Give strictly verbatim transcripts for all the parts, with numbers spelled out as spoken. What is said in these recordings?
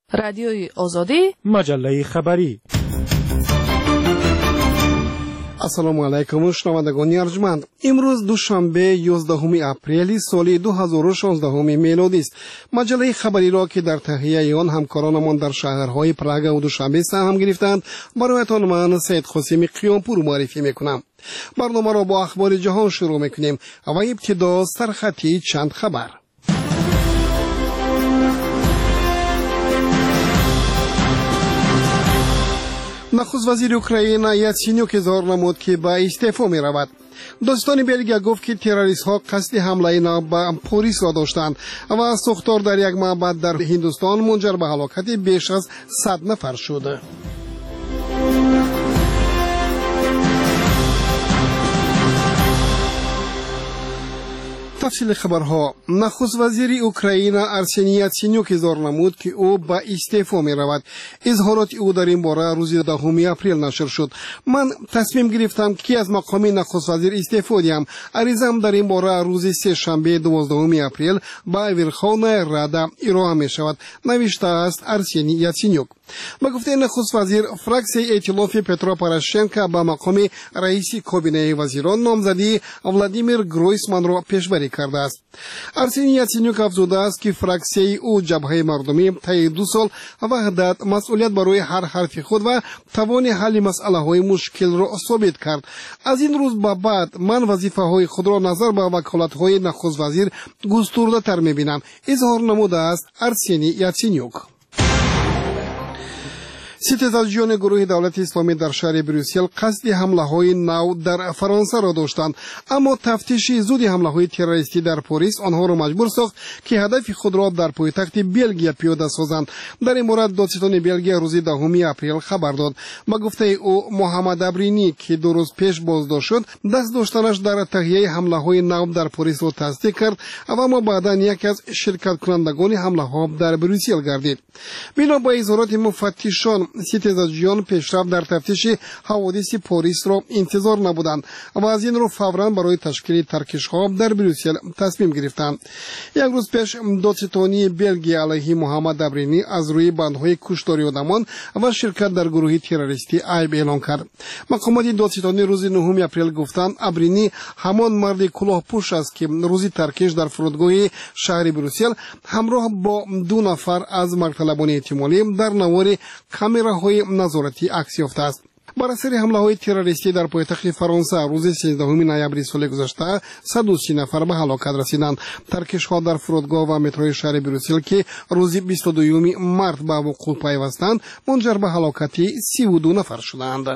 رادیوی آزادی، مجله خبری. السلام علیکم شنوندگان ارجمند. امروز دوشنبه یازدهم اپریل سال دو هزار و شانزده میلادی است. مجله خبری را که در تهیه آن همکارانمان در شهرهای پراگ و دوشنبه سهم گرفتند برایتان من سید قاسم قیامپور معرفی میکنم. برنامه را با اخبار جهان شروع میکنیم و ابتدا سرخطی چند خبر. نخست وزیر اوکراین یاتسینیوک اظهار نمود که به استعفا می رود. داستان بلگیا گفت که تروریست ها قصد حمله نو به پاریس را داشتند و سوختار در یک معبد در هندوستان منجر به هلاکت بیش از صد نفر شده. تفصیل خبرها. نخست وزیر اوکراین ارسنی یاتسینیوک اظهار نمود که او به استعفا می رود. اظهارات او در این باره روز دهم اپریل نشر شد. من تصمیم گرفتم که از مقام نخست وزیر استعفا دهم. عریضه‌ام در این باره روز سه شنبه دوازدهم اپریل به ورخونا رادا ارائه می شود، نوشته است ارسنی یاتسینیوک. با گفته نخست وزیر، فراکسیون ائتلاف پترو پوراشنکو به مقام رئیس کابینه وزیران نامزدی ولادیمیر گرویسمان را پیشبری کرده است. ارسنی یاتسینیوک افزوده است که فراکسیون او جبهه مردمی طی دو سال وحدت، مسئولیت برای هر حرف خود و توان حل مسئله های مشکل را ثابت کرد. از این روز به بعد من وظیفه های خود را نظر به وکالت های نخست وزیر گسترده تر می بینم، اظهار نموده است ارسنی یاتسینیوک. ستیزجویان گروه دولت اسلامی در شهر بروکسل قصد حمله های نو در فرانسه را داشتند، اما تفتیش زود حمله های تروریستی در پاریس آنها را مجبور ساخت که هدف خود را در پایتخت بلژیک پیاده سازند. در این مورد دادستان بلژیک روز دهم اپریل خبر داد. با گفته او، محمد ابرینی که دو روز پیش بازداشت شد دست داشتنش در تهیه حمله های نو در پاریس را تصدیق کرد، اما بعدا یکی از شرکت کنندگان حمله ها در بروکسل گردید. بنا به اظهارات مفتشان، ستیزجویان پیشرفت در تفتیش حوادث پاریس را انتظار نبودند و از این رو فوراً برای تشکیل ترکش‌ها در بروکسل تصمیم گرفتند. یک روز پیش دادستانی بلژیک علیه محمد ابرینی از روی بندهای کشتاری آدمان و شرکت در گروه تروریستی عیب اعلام کرد. مقامات دادستانی روز نهم اپریل گفتند ابرینی همان مرد کلاهپوش است که روز ترکش در فرودگاه شهر بروکسل همراه با دو نفر از مرطلبان احتمالی در نوار کامراهای نظارتی عکس یافته است. بر اثر حمله های تروریستی در پایتخت فرانسه روز سیزدهم نوامبر سال گذشته صد و سی نفر به هلاکت رسیدند. ترکش ها در فرودگاه و متروی شهر بروکسل که روز بیست و دوم مارس به وقوع پیوستند منجر به هلاکت سی و دو نفر شدند.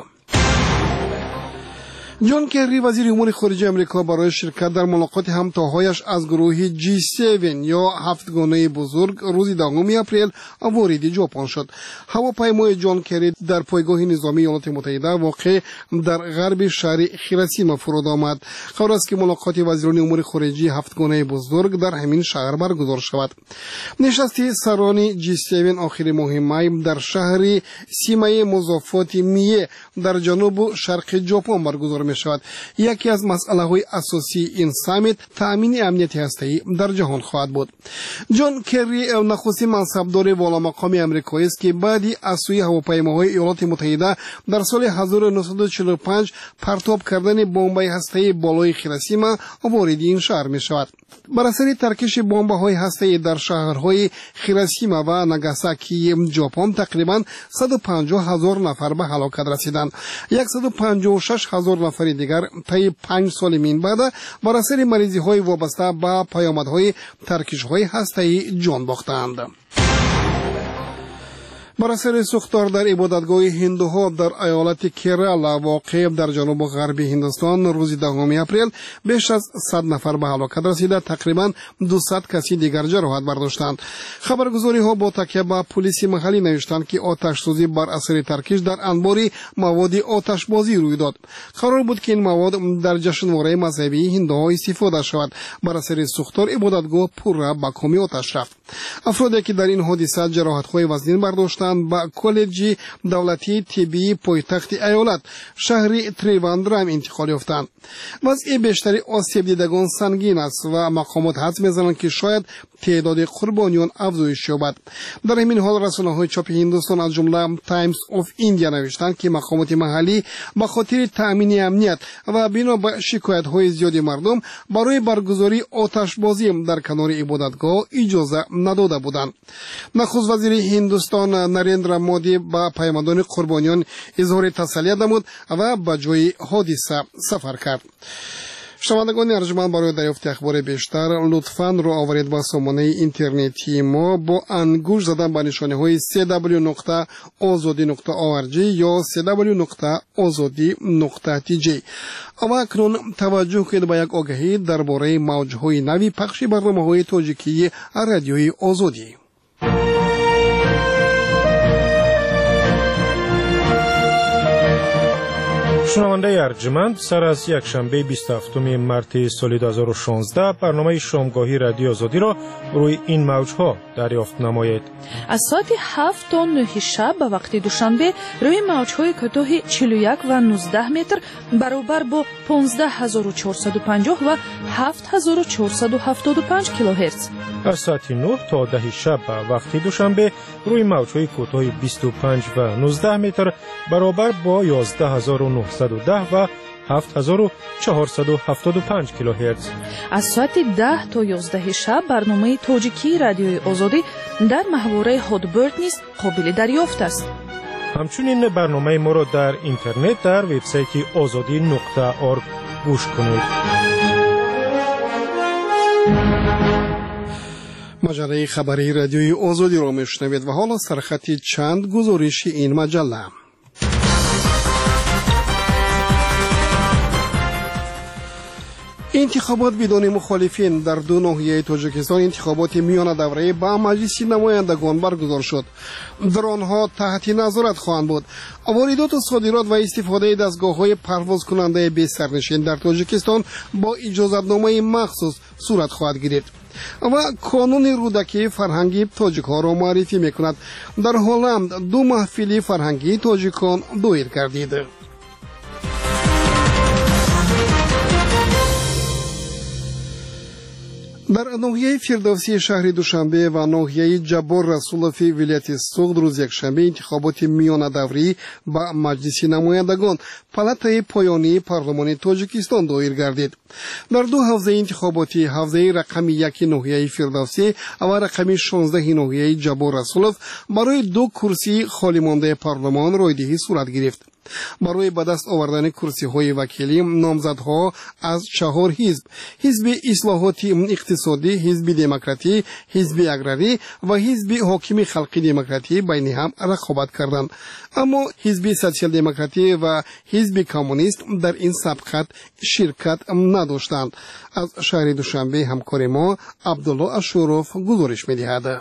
جان کری وزیر امور خارجه امریکا برای شرکت در ملاقات همتاهایش از گروه جی هفت یا هفتگانه بزرگ روز دهم اپریل وارد ژاپن شد. هواپیمای جان کری در پایگاه نظامی ایالات متحده واقع در غرب شهر هیروشیما فرود آمد. قرار است که ملاقات وزیران امور خارجه هفتگانه بزرگ در همین شهر برگزار شود. نشست سران جی هفت آخر ماه می در شهر سیمای مضافات میه در جنوب شرق ژاپن برگزار می شود. یکی از مسئله های اساسی این سامیت تامین امنیت هسته‌ای در جهان خواهد بود. جان کری نخستین منصبدار والا مقام آمریکایی است که بعدی از سوی هواپیماهای ایالات متحده در سال هزار و نهصد و چهل و پنج پرتاب کردن بمب هسته‌ای بالای هیروشیما وارد این شهر می شود. بر اثر ترکش بمب‌های هسته‌ای در شهرهای هیروشیما و ناگاساکی ژاپن تقریباً صد و پنجاه هزار نفر به هلاکت رسیدند. صد و پنجاه و شش هزار نفر دیگر طی پنج سال من بعد بر اثر مریضی‌های وابسته به پیامدهای ترکش‌های هسته‌ای جان باختند. بر اثر سوختار در عبادتگاه هندوها در ایالت کیرالا واقع در جنوب غربی هندوستان روز دهم اپریل بیش از صد نفر به هلاکت رسیده، تقریبا دویست کسی دیگر جراحت برداشتند. خبرگزاری ها با تکیه به پلیس محلی نوشتند که آتش سوزی بر اثر ترکش در انبار مواد آتشبازی روی داد. قرار بود که این مواد در جشنواره مذهبی هندوها استفاده شود. بر اثر سوختار عبادتگاه پر به کامی آتش رفت. افرادی که در این حادثه جراحت‌های وزین برداشتند رفتن به کالج دولتی طبی پایتخت ایالت شهر تریواندرم انتقال یافتند. وضع بیشتری آسیب دیدگان سنگین است و مقامات حدس می‌زنند که شاید تعداد قربانیان افزایش یابد. در همین حال رسانه‌های چاپ هندوستان از جمله تایمز آف ایندیا نوشتند که مقامات محلی به خاطر تأمین امنیت و بنا به شکایت‌های زیاد مردم برای برگزاری آتشبازی در کنار عبادتگاه اجازه نداده بودند. نخست وزیر هندوستان نریندرا مودی با پیامدان قربانیان اظهار تسلیت نمود و به جای حادثه سفر کرد. شنوندگان ارجمند، برای دریافت اخبار بیشتر لطفاً رو آورید با سامانه اینترنتی ما با انگوش زدن به نشانه های سی دبلیو نقطه آزادی نقطه او آر جی یا سی دبلیو نقطه آزادی نقطه تی جی. اما اکنون توجه کنید به یک آگهی درباره موجهای نوی پخش برنامه‌های تاجیکی رادیوی آزادی. شنونده ارجمند، سر از یک شنبه بیست و هفتم مارس سال دو هزار و شانزده برنامه شامگاهی رادیو آزادی را روی این موجها دریافت نمایید. از ساعت هفت تا نه شب به وقت دوشنبه روی موجهای کوتاه چهل و یک و نوزده متر برابر با پانزده هزار و چهارصد و پنجاه و هفت هزار و چهارصد و هفتاد و پنج کیلوهرتز. از ساعت نه تا ده شب به وقت دوشنبه روی موجهای کوتاه بیست و پنج و نوزده متر برابر با یازده هزار و نهصد و ده و هفت هزار و چهارصد و هفتاد و پنج کیلوهرتز. از ساعت ده تا یازده شب برنامه تاجیکی رادیوی آزادی در محوره هادبرد نیز قابل دریافت است. همچنین برنامه ما را در اینترنت در وبسایت آزادی نقطه آرگ گوش کنید. مجله خبری رادیوی آزادی را میشنوید و حالا سرخط چند گزارش این مجله. انتخابات بدون مخالفین در دو ناحیه تاجیکستان انتخابات میان دوره با مجلس نمایندگان برگزار شد. در آنها تحت نظارت خواهند بود. واردات و صادرات و استفاده دستگاه‌های پرواز کننده بی سرنشین در تاجیکستان با اجازتنامه مخصوص صورت خواهد گرفت و قانون رودکی فرهنگی تاجیک‌ها را معرفی می‌کند. در هلند دو محفل فرهنگی تاجیکان دایر گردید. در ناحیه فردوسی شهر دوشنبه و ناحیه جبار رسولوفی ولایت سوغد روز یکشنبه انتخابات میان دوری با مجلس نمایندگان پالاتای پایانی پارلمان تاجیکستان دایر گردید. در دو حوزه انتخاباتی، حوزه رقم یک ناحیه فردوسی و رقم شانزده ناحیه جبار رسولوف برای دو کرسی خالی مانده پارلمان رایدهی صورت گرفت. برای به دست آوردن کرسی های وکیلی نامزدها از چهار حزب، حزب اصلاحات اقتصادی، حزب دموکراتی، حزب اگراری و حزب حاکم خلقی دموکراتی بین هم رقابت کردند. اما حزب سوسیال دموکراتی و حزب کمونیست در این سبقت شرکت نداشتند. از شهر دوشنبه همکار ما عبدالله اشوروف گزارش می‌دهد.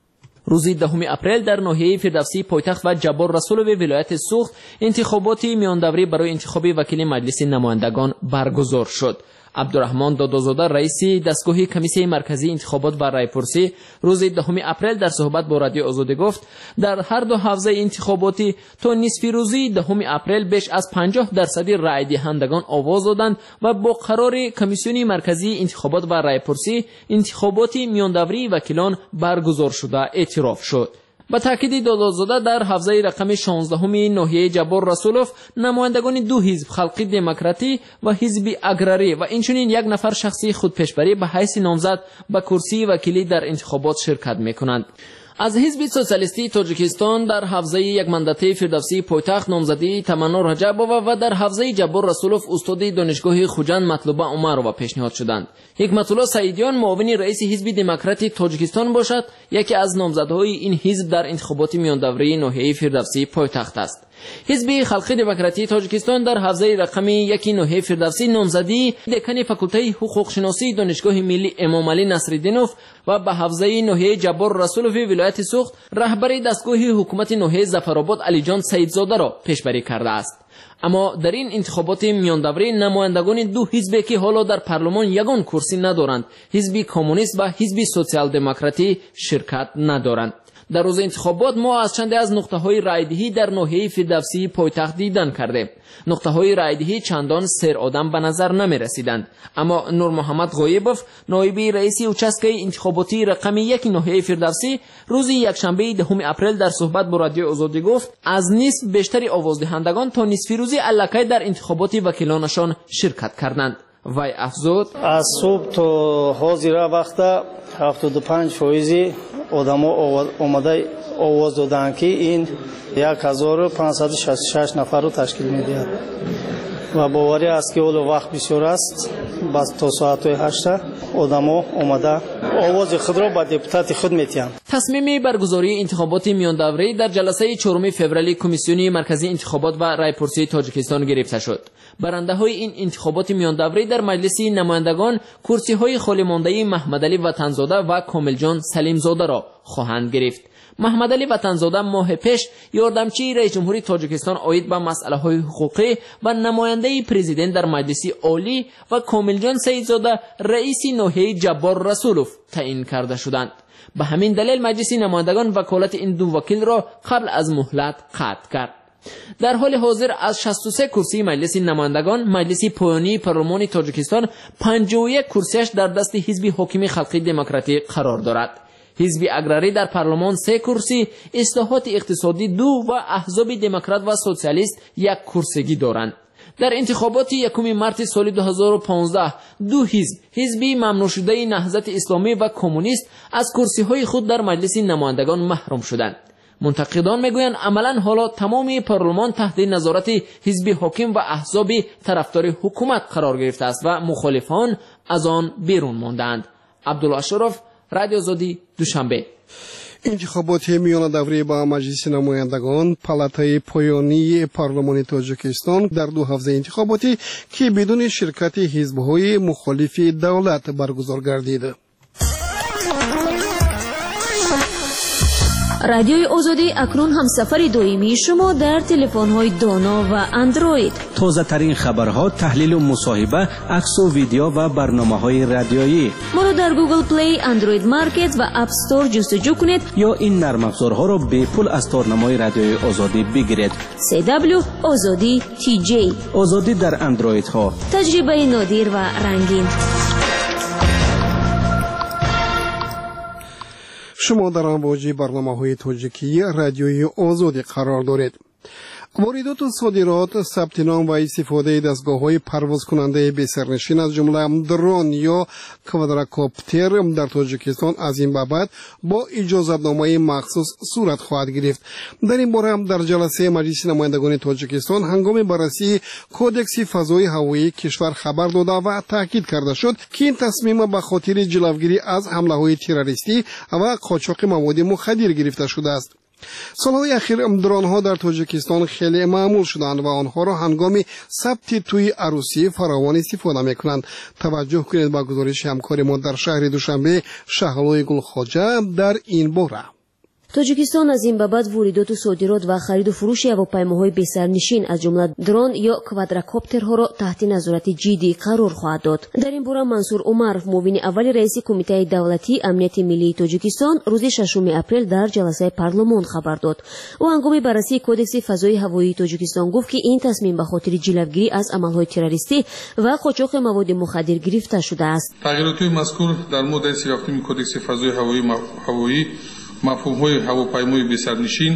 روز دهم اپریل در ناحیه فردوسی پایتخت و جبار رسولوی ولایت سوخت انتخابات میاندوری برای انتخاب وکیل مجلس نمایندگان برگزار شد. عبدالرحمن دادازاده رئیس دستگاه کمیسیون مرکزی انتخابات و رایپرسی روز دهم اپریل در صحبت با رادیو آزادی گفت در هر دو حوزه انتخاباتی تا نصف روزی دهم اپریل بیش از پنجاه درصد رای دهندگان آواز دادند و با قرار کمیسیون مرکزی انتخابات و رایپرسی انتخابات میاندوری وکیلان برگزار شده اعتراف شد. با تاکید دادازاده در حوزه رقم شانزده ناحیه جبار رسولوف نمایندگان دو حزب خلقی دموکراتی و حزب اگراری و اینچنین یک نفر شخصی خودپیشبری به حیث نامزد به کرسی وکیلی در انتخابات شرکت میکنند. از حزب سوسیالیستی تاجیکستان در حوزه یک مندته فردوسی پایتخت نامزدی تمنا رجبووا و در حوزه جبار رسولوف استاد دانشگاه خوجند مطلوبه عمرova پیشنهاد شدند. حکمت الله سعیدیان معاون رئیس حزب دموکراتی تاجیکستان باشد، یکی از نامزدهای این حزب در انتخابات میاندوری ناحیه فردوسی پایتخت است. حزب خلقی دموکراتی تاجیکستان در حوزه رقم یک ناحیه فردوسی نامزدی دکان فاکولته حقوق شناسی دانشگاه ملی امام علی نصرالدینوف و به حوزه ناحیه جبار رسولوی ولایت سوخت رهبر دستگاه حکومت ناحیه ظفرآباد علی جان سیدزاده را پیشبری کرده است. اما در این انتخابات میاندوری نمایندگان دو حزبی که حالا در پارلمان یگان کرسی ندارند، حزب کمونیست و حزب سوسیال دموکراتی شرکت ندارند. در روز انتخابات ما از چند از نقطه‌های رایدهی در ناحیه فردوسی پایتخت دیدن کردیم. نقطه‌های رایدهی چندان سر آدم به نظر نمی رسیدند، اما نور محمد غایبوف نایب رئیس اوچسکه انتخاباتی رقم یک ناحیه فردوسی روز یکشنبه دهم اپریل در صحبت با رادیو آزادی گفت از نصف بیشتر آوازدهندگان تا نصف روزی الکی در انتخابات وکیلانشان شرکت کردند. وی افزود از صبح تا حاضر وقت هفتاد و پنج فیصد آدما اومده آواز دادند که این یک هزار و پانصد و شصت و شش نفر رو تشکیل می‌دهد و باوری است که اول وقت بسیار است. بس تا ساعت هشت آدما اومده آواز خود را به دپوتات خود می‌دهند. تصمیم برگزاری انتخابات میان دوره‌ای در جلسه چهارم فوریه کمیسیون مرکزی انتخابات و رایپرسی تاجیکستان گرفته شد. برنده‌های این انتخابات میان دوره‌ای در مجلس نمایندگان کرسی‌های خالی مانده محمدعلی وطنزاده و کاملجان سلیمزاده را خواهند گرفت. محمدعلی وطنزاده ماه پیش یاردمچی رئیس جمهوری تاجیکستان آید به مسئله‌های حقوقی و نماینده پرزیدنت در مجلس عالی و کاملجان سیدزاده رئیس ناحیه جبار رسولوف تعیین کرده شدند. به همین دلیل مجلس نمایندگان وکالت این دو وکیل را قبل از مهلت قطع کرد. در حال حاضر از شصت و سه کرسی مجلس نمایندگان مجلس پایانی پارلمان تاجیکستان پنجاه و یک کرسیش در دست حزب حاکم خلقی دموکراتیک قرار دارد. حزب اگراری در پارلمان سه کرسی، اصلاحات اقتصادی دو و احزاب دموکرات و سوسیالیست یک کرسیگی دارند. در انتخابات یکم مارس سال دو هزار و پانزده دو حزب حزب ممنوع شده نهضت اسلامی و کمونیست از کرسی‌های خود در مجلس نمایندگان محروم شدند. منتقدان میگویند عملاً حالا تمام پارلمان تحت نظارت حزب حاکم و احزاب طرفدار حکومت قرار گرفته است و مخالفان از آن بیرون ماندند. عبدالله شرف، رادیو آزادی، دوشنبه. انتخابات میان دوره با مجلس نمایندگان پالاتای پایانی پارلمان تاجیکستان در دو هفته انتخاباتی که بدون شرکت حزب‌های مخالف دولت برگزار گردید. رادیوی آزادی اکنون همسفر دائمی شما در تلفن‌های دانا و اندروید. تازه ترین خبرها، تحلیل و مصاحبه، عکس و ویدیو و برنامه‌های رادیویی. ما را در گوگل پلی، اندروید مارکت و اپ استور جستجو کنید یا این نرم افزارها را به پول از تارنمای رادیوی آزادی بگیرید. سی دبلیو آزادی تی جی. آزادی در اندروید ها. تجربه نادر و رنگین. شما در امواج برنامه‌های تاجیکی رادیوی آزادی قرار دارید. واردات و صادرات، ثبت نام و استفاده دستگاه‌های پرواز کننده بی سرنشین از جمله درون یا کوادراکوپتر در تاجیکستان از این بابت با اجازتنامه مخصوص صورت خواهد گرفت. در این باره هم در جلسه مجلس نمایندگان تاجیکستان هنگام بررسی کودکس فضای هوایی کشور خبر داده و تاکید کرده شد که این تصمیم به خاطر جلوگیری از حمله‌های تروریستی و قاچاق مواد مخدر گرفته شده است. سالهای اخیر درون‌ها در تاجیکستان خیلی معمول شدند و آنها را هنگام ثبت توی عروسی فراوان استفاده می‌کنند. توجه کنید با گزارش همکار ما در شهر دوشنبه شهلوی گلخواجه در این باره. تاجیکستان از این بابت واردات و صادرات و خرید و فروش هواپیماهای بی‌سرنشین از جمله درون یا کوادراکوپترها را تحت نظارت جدی قرار خواهد داد. در این باره منصور عمرов معاون اول رئیس کمیته دولتی امنیت ملی تاجیکستان روز ششم اپریل در جلسه پارلمان خبر داد. او هنگام بررسی کودکس فضای هوایی تاجیکستان گفت که این تصمیم به خاطر جلوگیری از عملهای تروریستی و قاچاق مواد مخدر گرفته شده است. تغییرات مذکور در ماده سی و هفت کودکس فضای هوایی هوایی مفهوم‌های هواپیمای بی‌سرنشین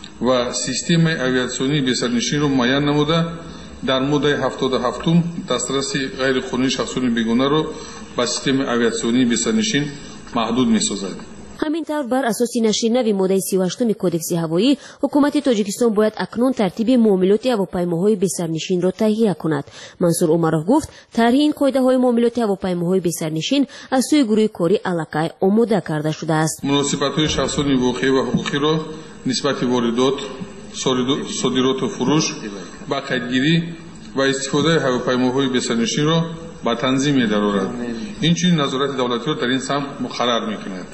و سیستم آویاسیونی بی‌سرنشین را معین نموده در ماده هفتاد و هفت دسترسی غیر قانونی شخصان بیگانه را به سیستم آویاسیونی بی‌سرنشین محدود می‌سازد. همینطور بر اساس نشریه ماده سی و هشت کودکس هوایی حکومت تاجیکستان باید اکنون ترتیب معاملات هواپیماهای بی‌سرنشین را تهیه کند. منصور عمرов گفت طرح این قاعده‌های معاملات هواپیماهای بی‌سرنشین از سوی گروه کاری الکای آماده کرده شده است. مناسبت‌های شخصان واقعی و حقوقی را نسبت واردات، صادرات و فروش با قیدگیری و استفاده هواپیماهای بی‌سرنشین را به تنظیم می‌دارد. این چنین نظارت دولتی را در این سمت مقرر می‌کند.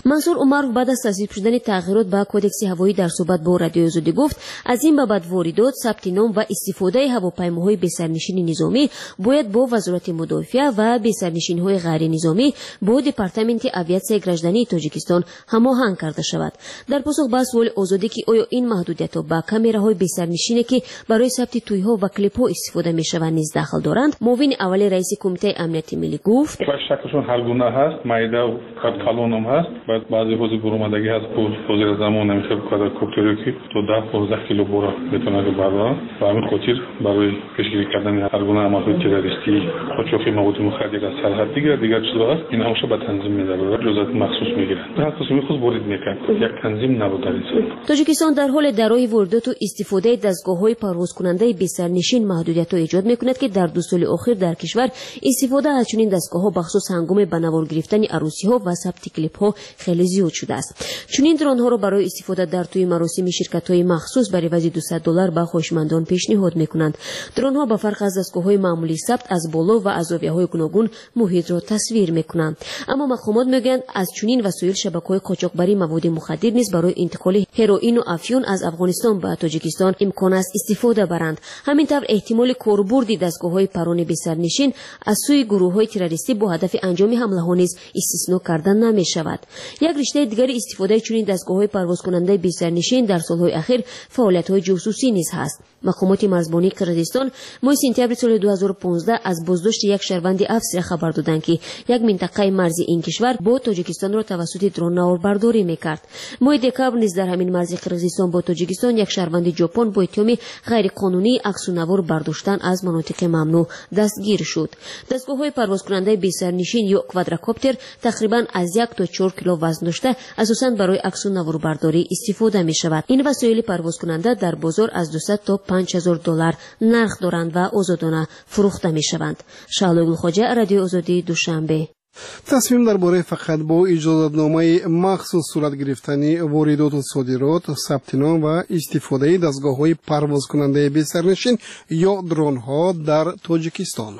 منصور عمرو بعد از تصویب شدن تغییرات به کدکس هوایی در صحبت با رادیو آزادی گفت از این بابت واردات، ثبت نام و استفاده هواپیماهای بی‌سرنشین نظامی باید با وزارت مدافعه و بی‌سرنشین‌های غیر نظامی با دپارتمنت اویاسیون گراجدانی تاجیکستان هماهنگ کرده شود. در پاسخ به سوال آزادی که آیا این محدودیت‌ها با کامراهای بی‌سرنشینی که برای ثبت توی‌ها و کلیپ‌ها استفاده می‌شوند نیز داخل دارند، معاون اول رئیس کمیته امنیت ملی گفت شکلشون هر گونه هست، مایده و کالون هم هست. بعد بعضی حوزه برآمدگی هست، حوزه زمان نمیشه کوادرکوپتری که تو ده پانزده کیلو بورا بتونه بردارن و همین خاطر برای پیشگیری کردن هر گونه عملهای تروریستی، قاچاقی مواد مخدر از سرحد دیگر دیگر چیزا هست، این همش به تنظیم می‌ذاره، جزئیات مخصوص میگیرن. هر قسمی خود وارد میکنه. یک تنظیم نبود در این. تاجیکستان در حال درای واردات و استفاده دستگاه‌های پرواز کننده بی‌سرنشین محدودیت‌ها ایجاد می‌کند که در دو سال اخیر در کشور استفاده از چنین دستگاه‌ها بخصوص هنگام به نوار گرفتن عروسی‌ها و ثبت کلیپ‌ها خیلی زیاد شده است. چنین درون‌ها را برای استفاده در توی مراسم شرکت‌های مخصوص برای عوض دویست دلار به خوشمندان پیشنهاد می‌کنند. درون‌ها به فرق از دستگاه‌های معمولی ثبت از بالا و از زاویه‌های گوناگون محیط را تصویر می‌کنند. اما مقامات میگویند از چنین وسایل شبکه‌های قاچاقبری مواد مخدر نیز برای انتقال هروئین و افیون از افغانستان به تاجیکستان امکان است استفاده برند. همینطور احتمال کاربرد دستگاه‌های پران بی‌سرنشین از سوی گروه‌های تروریستی با هدف انجام حمله‌ها نیز استثنا کرده نمی‌شود. یک رشته دیگر استفاده چنین دستگاه‌های پرواز کننده بی‌سرنشین در سال‌های اخیر فعالیت‌های جاسوسی نیز هست. مقامات مرزبانی قرقیزستان ماه سپتامبر سال دو هزار و پانزده از بازداشت یک شهروند افسر خبر دادند که یک منطقه مرزی این کشور با تاجیکستان را توسط درون نواربرداری می‌کرد. ماه دکمبر نیز در همین مرز قرقیزستان با تاجیکستان یک شهروند ژاپن با اتهام غیر قانونی عکس و نوار برداشتن از مناطق ممنوع دستگیر شد. دستگاه‌های پرواز کننده بی‌سرنشین یا کوادرکوپتر تقریباً از یک تا چهار کیلو وزن داشته، اساساً برای عکس و نوار برداری استفاده می‌شود. این وسایل پرواز کننده در بازار از دویست تا پنج هزار دلار نرخ دارند و آزادانه فروخته می‌شوند. شعله خواجه، رادیو آزادی، دوشنبه. تصمیم درباره فقط با اجازه‌نامه مخصوص صورت گرفتن واردات و صادرات، ثبت نام و استفاده دستگاه‌های پرواز کننده بی‌سرنشین یا درون‌ها در تاجیکستان.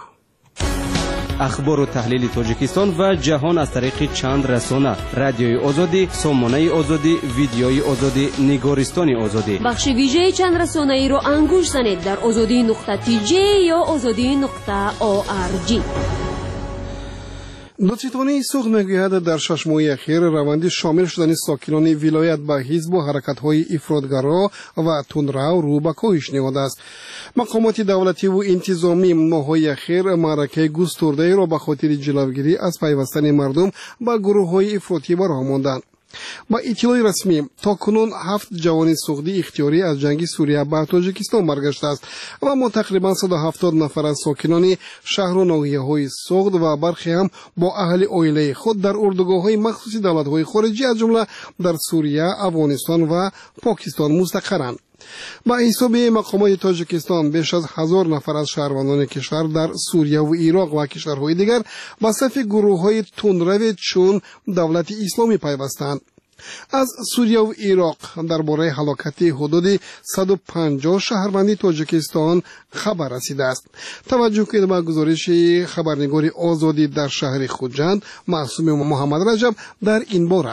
اخبار و تحلیل تاجیکستان و جهان از طریق چند رسانه: رادیوی آزادی، سامانه آزادی، ویدیوی آزادی، نگارستان آزادی. بخش ویژه چند رسانه ای را انگوش زنید در آزادی نقطه تی جی یا آزادی نقطه او آر جی. دادستانی سوخت میگوید در شش ماه اخیر روند شامل شدن ساکنان ولایت به حزب و حرکت‌های افراطگرا و تندرو رو به کاهش نموده است. مقامات دولتی و انتظامی ماه‌های اخیر معرکه گسترده را به خاطر جلوگیری از پیوستن مردم به گروه‌های افراطی برآ ماندند. با اطلاع رسمی تاکنون هفت جوان سوختی اختیاری از جنگ سوریه به تاجیکستان برگشته است و ما تقریبا صد و هفتاد نفر از ساکنان شهر و ناحیه‌های سوخت و برخی هم با اهل عائله خود در اردوگاه‌های مخصوص دولت‌های خارجی از جمله در سوریه، افغانستان و پاکستان مستقرند. با حساب مقامات تاجیکستان بیش از هزار نفر از شهروندان کشور در سوریه و عراق و کشورهای دیگر به صف گروه‌های تندرو چون دولت اسلامی پیوستند. از سوریه و عراق درباره هلاکت حدود صد و پنجاه شهروند تاجیکستان خبر رسیده است. توجه کنید به گزارش خبرنگار آزادی در شهر خوجند معصوم محمد رجب در این باره.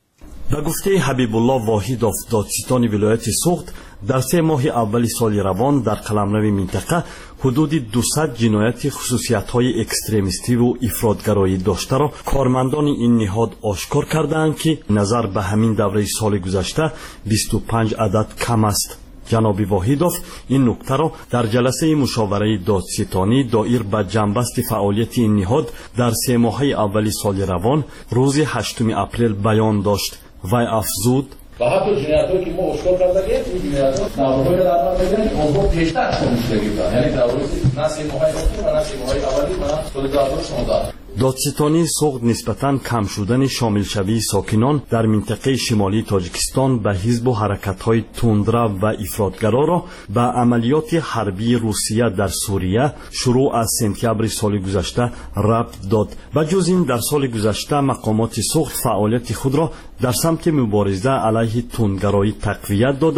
به گفته حبیب الله واحدوف، دادستان ولایت سوخت، در سه ماه اول سال روان در قلمرو منطقه حدود دویست جنایت خصوصیت‌های اکستریمیستی و افراطگرایی داشته را کارمندان این نهاد آشکار کردند که نظر به همین دوره سال گذشته بیست و پنج عدد کم است. جناب واحدوف این نکته را در جلسه مشاوره دادستانی دایر به جنبست فعالیت این نهاد در سه ماه اول سال روان روز هشتم اپریل بیان داشت. وی افزود: و حتی جنایت‌هایی که ما آشکار کرده این جنایت‌ها دعواهای را در نظر بگیریم آنها پیشتر شده گرفتن، یعنی در روز نه سه ماه اول و نه سه ماه اولی و سال دو هزار و شانزده. دادستانی سوخت نسبتاً کم شدن شامل شوی ساکنان در منطقه شمالی تاجیکستان به حزب و حرکت‌های تندرو و افراطگرا را به عملیات حربی روسیه در سوریه شروع از سپتامبر سال گذشته ربط داد. و جز این در سال گذشته مقامات سوخت فعالیت خود را در سمت مبارزه علیه تندگرایی تقویت داده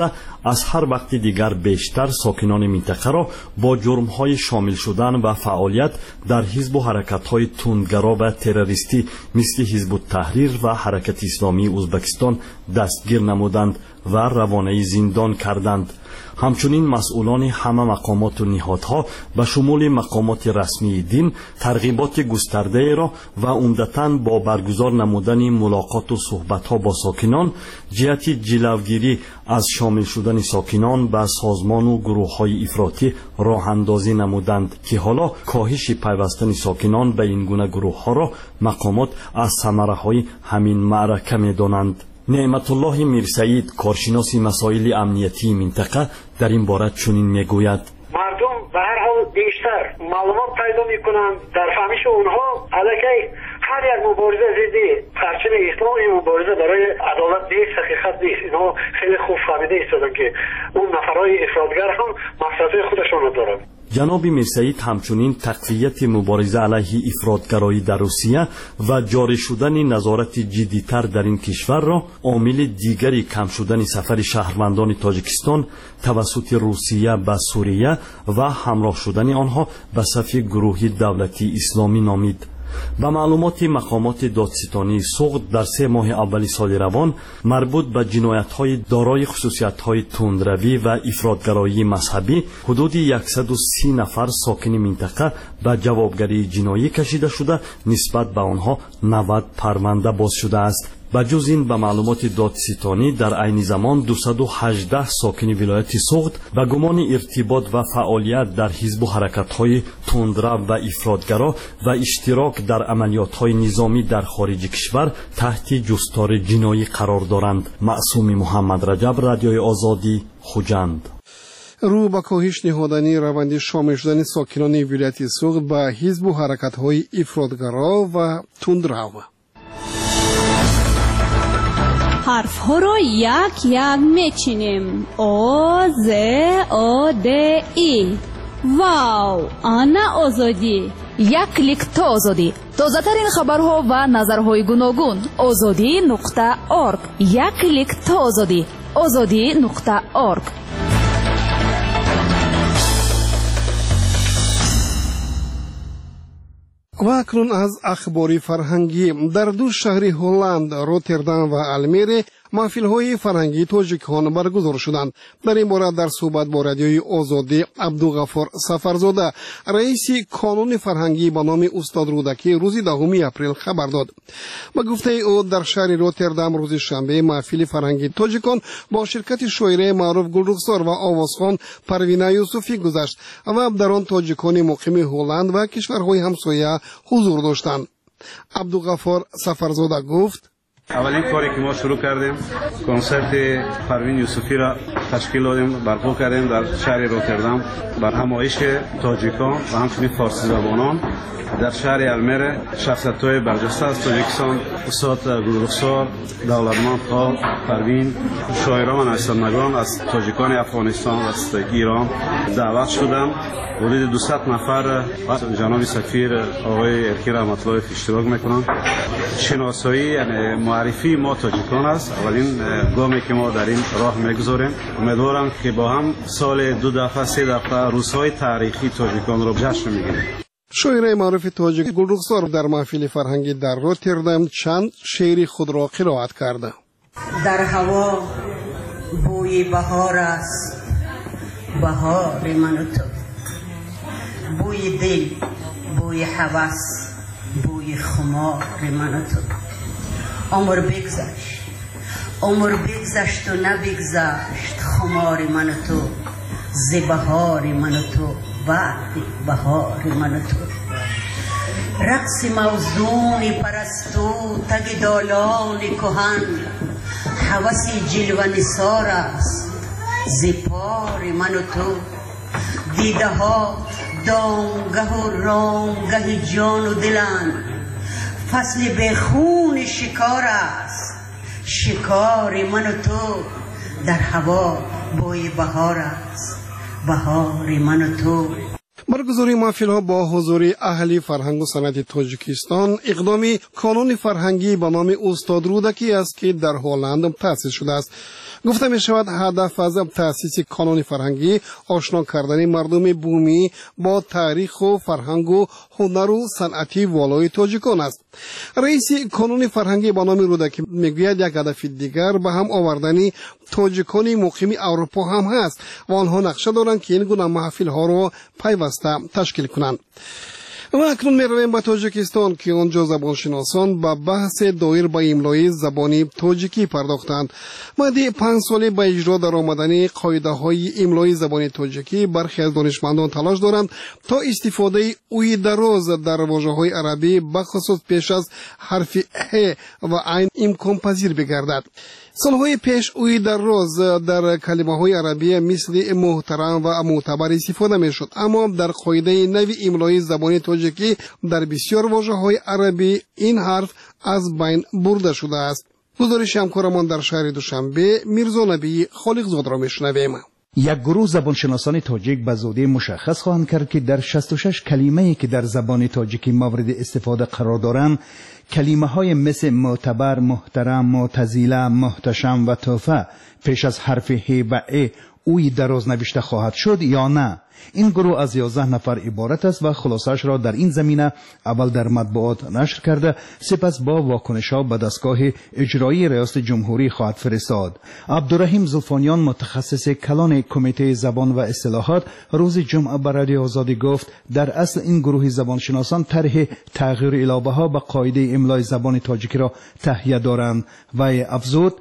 از هر وقت دیگر بیشتر ساکنان منطقه را با جرم‌های شامل شدن و فعالیت در حزب و حرکت‌های تندگرا و تروریستی مثل حزب التحریر و حرکت اسلامی ازبکستان دستگیر نمودند و روانه زندان کردند. همچنین مسئولان همه مقامات و نهادها به شمول مقامات رسمی دین ترغیبات گسترده را و عمدتاً با برگزار نمودن ملاقات و صحبت‌ها با ساکنان جهت جلوگیری از شامل شدن ساکنان به سازمان و گروه‌های افراطی راه اندازی نمودند که حالا کاهش پیوستن ساکنان به این گونه گروه‌ها را مقامات از ثمره‌های همین معرکه می‌دانند. نعمت الله میرسعید کارشناس مسائل امنیتی منطقه در این باره چنین میگوید: مردم به هر حال بیشتر معلومات پیدا میکنند، در فهمش اونها علیه هر یک مبارزه ضد پرچم اسلام این مبارزه برای عدالت نیست، حقیقت نیست. اینها خیلی خوب فهمیده ایستادن که اون نفرهای افراطگر هم مقصدهای خودشون رو دارن. جناب میرسعید همچنین تقویت مبارزه علیه افراطگرایی در روسیه و جاری شدن نظارت جدی‌تر در این کشور را عامل دیگری کم شدن سفر شهروندان تاجیکستان توسط روسیه به سوریه و همراه شدن آنها به صف گروه دولتی اسلامی نامید. به معلومات مقامات دادستانی سوخت در سه ماه اولی سال روان مربوط به جنایت‌های دارای خصوصیت‌های تندروی و افراطگرایی مذهبی حدود صد و سی نفر ساکن منطقه به جوابگری جنایی کشیده شده، نسبت به آنها نود پرونده باز شده است. بجز این به معلومات دادستانی در عین زمان دویست و هجده ساکن ولایت سوخت به گمان ارتباط و فعالیت در حزب و حرکت‌های تندرو و افراطگرا و اشتراک در عملیات‌های نظامی در خارج کشور تحت جستار جنایی قرار دارند. معصوم محمد رجب، رادیوی آزادی، خوجند. رو به کاهش نهادنی روند شامل شدن ساکنان ولایت سوخت به حزب و حرکت‌های افراطگرا و تندرو. حرف ها رو یک یک میچینیم. او ز او د ای. واو، آنا آزادی. یک کلیک تا آزادی. تازه ترین خبرها و نظرهای گوناگون. آزادی نقطه ارگ. یک کلیک تا آزادی. آزادی نقطه ارگ. و اکنون از اخبار فرهنگی. در دو شهر هلند روتردام و المیر محفل‌های فرهنگی تاجیکان برگزار شدند. در این باره در صحبت با رادیوی آزادی عبدالغفار سفرزاده رئیس کانون فرهنگی به نام استاد رودکی روز دهم اپریل خبر داد. با گفته او در شهر روتردام روز شنبه محفل فرهنگی تاجیکان با شرکت شاعره معروف گلرخسار و آوازخوان پروینه یوسفی گذشت و در آن تاجیکان مقیم هلند و کشورهای همسایه حضور داشتند. عبدالغفار سفرزاده گفت: اولین کاری که ما شروع کردیم کنسرت پروین یوسفی را تشکیل دادیم، برپا کردیم در شهر روتردام بر همایش تاجیکان و همچنین فارسی زبانان. در شهر المیر شخصیت‌های برجسته از تاجیکستان استاد گلرخسار، دولتمند خان پروین، شاعران و نویسندگان از تاجیکان افغانستان و ایران دعوت شدند. حدود دویست نفر جناب سفیر آقای ارکی رحمت الله اشتراک میکنند. شناسایی یعنی معرفی ما تاجیکان است. اولین گامی که ما در این راه میگذاریم. امیدوارم که با هم سال دو دفعه سه دفعه روزهای تاریخی تاجیکان را جشن میگیریم. شاعر معروف تاجیک گلرخسار در محفل فرهنگی در روتردام چند شعر خود را قرائت کرده. در هوا بوی بهار است، بهار من و تو، بوی دل، بوی هوس، بوی خمار من و تو. عمر بگذشت، عمر بگذشت و نبگذشت خمار من و تو، ز بهار من و تو، وقتی بهار من و تو. رقص موزون پرستو تگ دالان کهن، هوسی جلوه نثار است ز پار من و تو. دیده ها دامگه و رامگه جان و دلند، فصل به خون شکار است شکار من و تو. در هوا بوی بهار است، بهار من و تو. برگزاری محفل‌ها با حضور اهل فرهنگ و صنعت تاجیکستان اقدامی کانون فرهنگی به نام استاد رودکی است که در هلند تأسیس شده است. گفته می شود هدف از تأسیس کانون فرهنگی آشنا کردن مردم بومی با تاریخ و فرهنگ و هنر و صنعتی والای تاجیکان است. رئیس کانون فرهنگی با نام رودکی میگوید یک هدف دیگر به هم آوردن تاجیکان مقیم اروپا هم هست و آنها نقشه دارند که این گونه محفل ها را پیوسته تشکیل کنند. و اکنون می رویم به تاجیکستان که آنجا زبانشناسان به بحث دایر به املای زبانی تاجیکی پرداختند. مدت پنج ساله به اجرا در آمدن قاعده های املای زبانی تاجیکی برخی از دانشمندان تلاش دارند تا استفاده اوی دراز در واژه های عربی بخصوص پیش از حرف ه و عین امکان پذیر بگردد. سالهای پیش اوی دراز در کلمه های عربی مثل محترم و معتبر استفاده می شد، اما در قاعده نوی املای زبانی تاجیکی در بسیار واژه های عربی این حرف از بین برده شده است. گزارش همکارمان در شهر دوشنبه میرزا نبی خالقزاد را میشنویم. یک گروه زبانشناسان تاجیک به زودی مشخص خواهند کرد که در شصت و شش کلمه‌ای که در زبان تاجیکی مورد استفاده قرار دارند کلمه های مثل معتبر، محترم، معتزله، محتشم و توفه پیش از حرف ه و ا اوی دراز نوشته خواهد شد یا نه. این گروه از یازده نفر عبارت است و خلاصش را در این زمینه اول در مطبوعات نشر کرده، سپس با واکنش ها به دستگاه اجرایی ریاست جمهوری خواهد فرستاد. عبدالرحیم زلفانیان متخصص کلان کمیته زبان و اصطلاحات روز جمعه به رادیو آزادی گفت در اصل این گروه زبانشناسان طرح تغییر علابه ها به قاعده املای زبان تاجیکی را تهیه دارند و افزود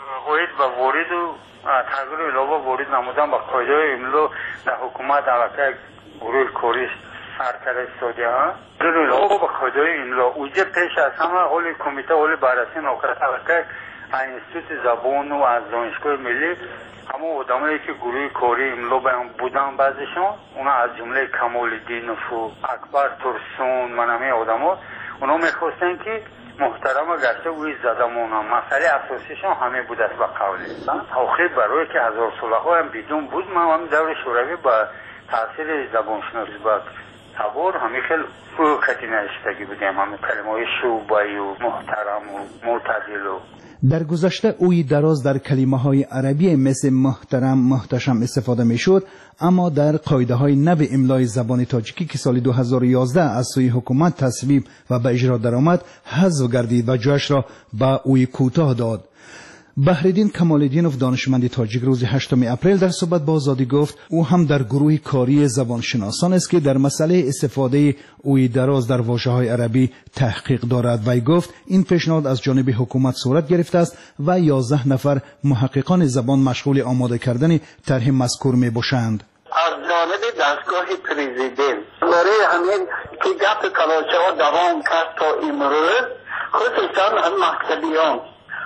تغییر علابه وارد نمودن با قاعده املا در حکومت علاقه گروه کوری سرکار استادی ها تغییر علابه با قاعده املا اوجه پیش از همه حال کمیته حال بررسی نوکرات علاقه انستیتوت زبان و از دانشگاه ملی همه آدمایی که گروه کوری املا بیان بودن بعضیشون اونا از جمله کمال الدین و اکبر ترسون من همه آدما اونا میخواستن که محترم گشته وی زدمون هم مسئله اساسیشون همه بود است با قولی آخر برای که هزار ساله ها هم بیدون بود من هم دور شوروی با تاثیر زبانشناسی با تبار همه خیلی خطی نشتگی بودیم همه کلمه های شوبایی و محترم و معتدل و در گذشته اوی دراز در کلمه های عربی مثل محترم، محتشم استفاده می شد، اما در قاعده های نو املای زبان تاجیکی که سال دو هزار و یازده از سوی حکومت تصویب و به اجرا درآمد حذف گردید و جایش را به اوی کوتاه داد. بهرالدین کمال‌الدینوف دانشمند تاجیک روز هشتم اپریل در صحبت با آزادی گفت او هم در گروه کاری زبانشناسان است که در مسئله استفاده اوی دراز در واژه‌های عربی تحقیق دارد و گفت این پیشنهاد از جانب حکومت صورت گرفته است و یازده نفر محققان زبان مشغول آماده کردن طرح مذکور می باشند. از جانب دستگاه پرزیدنت برای همین که گپ کلاشه ها دوام کرد تا امروز خصوصا هم مکتبیان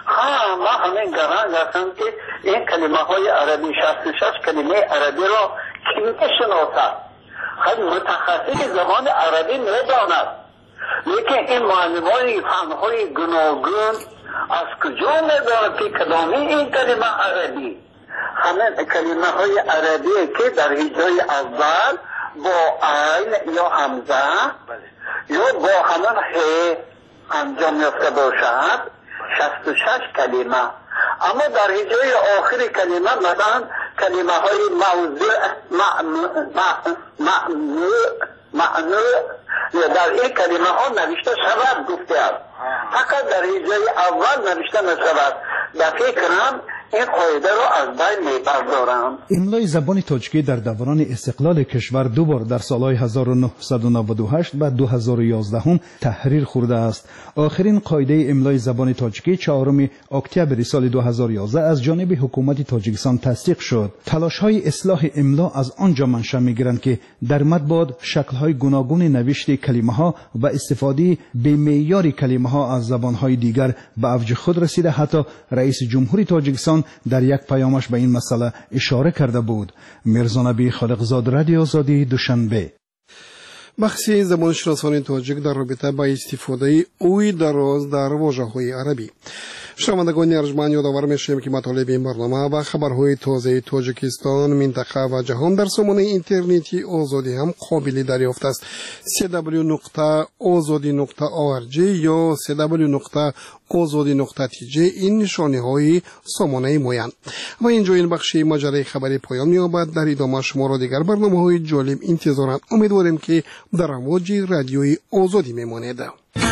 ها ما همین گران هستم که این کلمه های عربی شصت و شش کلمه عربی را کی میشناسد؟ خیلی متخصص زبان عربی میداند، لیکن این معلمان فنهای گوناگون از کجا میداند که کدامه این کلمه عربی؟ همین کلمه های عربی که در هجای اول با عین یا همزه یا با همین ه انجام یافته باشد شصت و شش کلمه، اما در هجای آخر کلمه مثلا کلمه های موضوع معنی در این کلمه ها نوشته شود گفته است، فقط در هجای اول نوشته نشود. در فکرم این قاعده را از بین می‌بردارم. املای زبان تاجیکی در دوران استقلال کشور دو بار در سالهای هزار و نهصد و نود و هشت و دو هزار و یازده هم تحریر خورده است. آخرین قاعده املای زبان تاجیکی چهارم اکتبر سال دو هزار و یازده از جانب حکومت تاجیکستان تصدیق شد. تلاش‌های اصلاح املا از آنجا منشأ می‌گیرند که در مطبوعات شکل‌های گوناگون نوشت کلمه‌ها و استفاده به معیار کلمه‌ها از زبان‌های دیگر به اوج خود رسیده. حتی رئیس جمهوری تاجیکستان در یک پیامش به این مسئله اشاره کرده بود. میرزا نبی خالقزاد، رادیو آزادی، دوشنبه. بحث زبانشناسان تاجیک در رابطه با استفاده اوی دراز در واژه‌های عربی. شنوندگان ارجمند یادآور می‌شویم که مطالب این برنامه و خبرهای تازه تاجیکستان، منطقه و جهان در سامانه اینترنتی آزادی هم قابل دریافت است. سی دبلیو نقطه آزادی نقطه او ار جی یا سی دبلیو نقطه آزادی نقطه تی جی این نشانه های سامانه مایند. و اینجا این بخش مجله خبری پایان می‌یابد. در ادامه شما را دیگر برنامه‌های جالب انتظارند. امیدواریم که در امواج رادیوی آزادی میمانید.